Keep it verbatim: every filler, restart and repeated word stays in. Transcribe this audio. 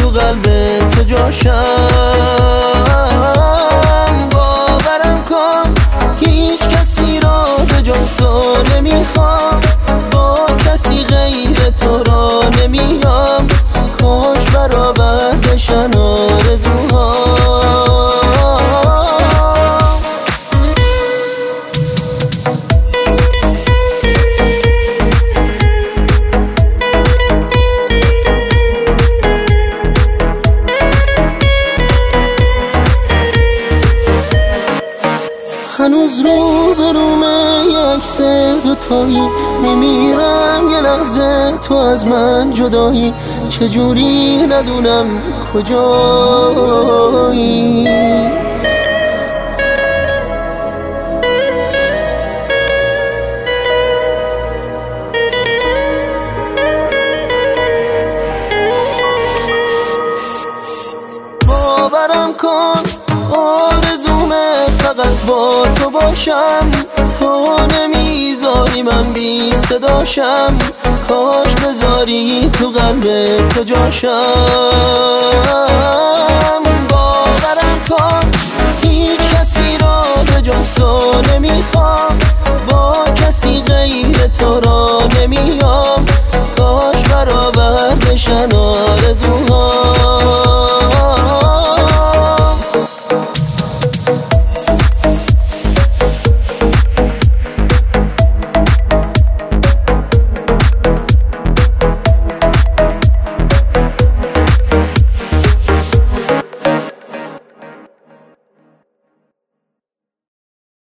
تو قلب تو جاشم. باورم کن هیچ کسی را به جز تو نمیخوام، با کسی غیر تو را نمیام. کاش برآوردشن آرزوهام. هنوز رو به رومه یک سه دوتایی، میمیرم یه لحظه تو از من جدایی. چجوری ندونم کجایی. باورم کن آرزومه فقط با تو باشم، تو نمیذاری من بی صداشم. کاش بذاری تو قلب تو جاشم.